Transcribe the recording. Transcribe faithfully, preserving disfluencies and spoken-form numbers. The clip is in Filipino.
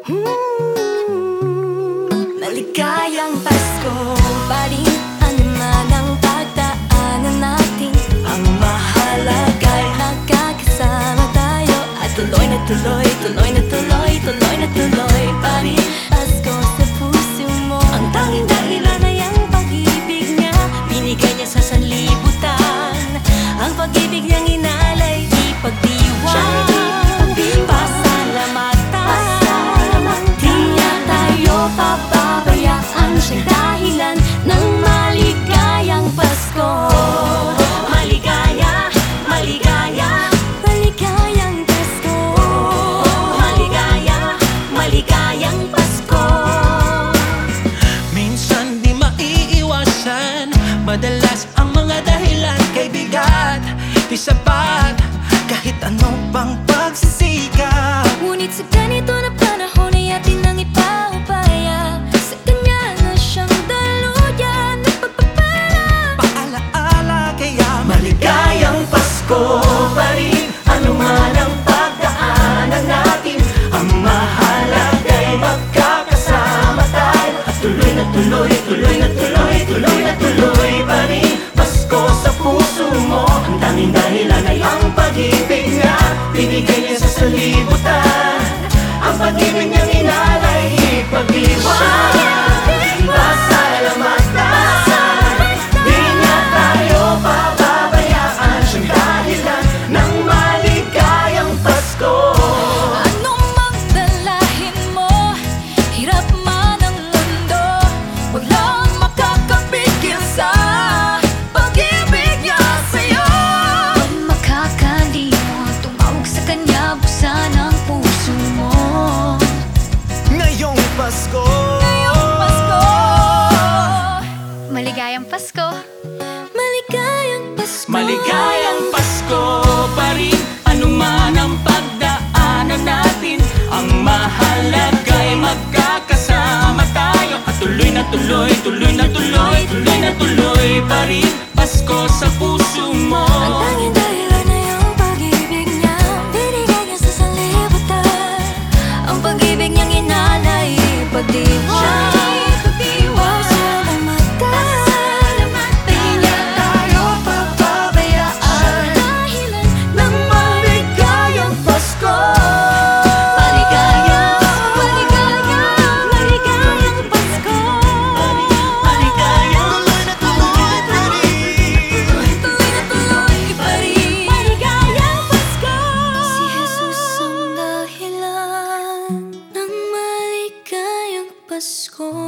Hmm, maligayang Pasko pa rin, ano man ang pagdaanan natin. Ang mahalaga'y nagkakasama tayo at tuloy na tuloy, tuloy na tuloy, tuloy na tuloy pa rin. Pasko sa puso mo, ang tanging dahilan ay ang pag-ibig niya. Binigay niya sa sanlibutan, ang pag-ibig niyang inalay, di pagdiwang. Pababayaan siyang dahilan ng maligayang Pasko. Maligaya, maligaya, maligayang Pasko. Maligaya, maligayang Pasko. Minsan di maiiwasan, madalas ang mga dahilan kay bigat, di sapat kahit ano pang pagsisikap. Ngunit sa ganito na panahon ay atin nang ipaubaya, sa kanya na siyang daluyan ng pagpapala. Paalaala kaya Maligayang Pasko pa rin, ano man ang pagdaanan natin. Ang mahalaga'y magkakasama tayo at tuloy na tuloy, tuloy na tuloy, tuloy na tuloy pa rin. Pasko sa puso mo, ang tanging dahilan ay ang pag-ibig niya. Binigay niya sa sanlibutan, ang pag-ibig niyang inalay, ipag-iwan. Pasalamatan, di niya tayo pababayaan, siyang dahilan ng maligayang Pasko. Anong magdalahin mo, hirap man ang mundo, walang makakapigil sa pag-ibig niya sa'yo. Huwag makakalimot, tumawag sa kanya, buksan ang puso mo. ngayong Pasko. Ngayong Pasko, Maligayang Pasko. maligayang Pasko. Maligayang Pasko pa rin, ano man ang pagdaanan natin. Ang mahalaga'y magkakasama tayo at tuloy na tuloy, tuloy na tuloy, tuloy na tuloy pa rin. Pasko sa puso mo, Ang tanging dahilan ay ang pag-ibig niya. Binigay niya sa sanlibutan, ang pag-ibig niyang inalay, pagdiwang. Pasalamatan, di niya tayo pababayaan, dahilan ng maligayang Pasko. Maligaya, maligaya, maligayang Pasko. maligaya, tuloy na tuloy pa rin. Tuloy na tuloy pa rin. Maligayang Pasko. Si Jesus ang dahilan ng maligayang Pasko.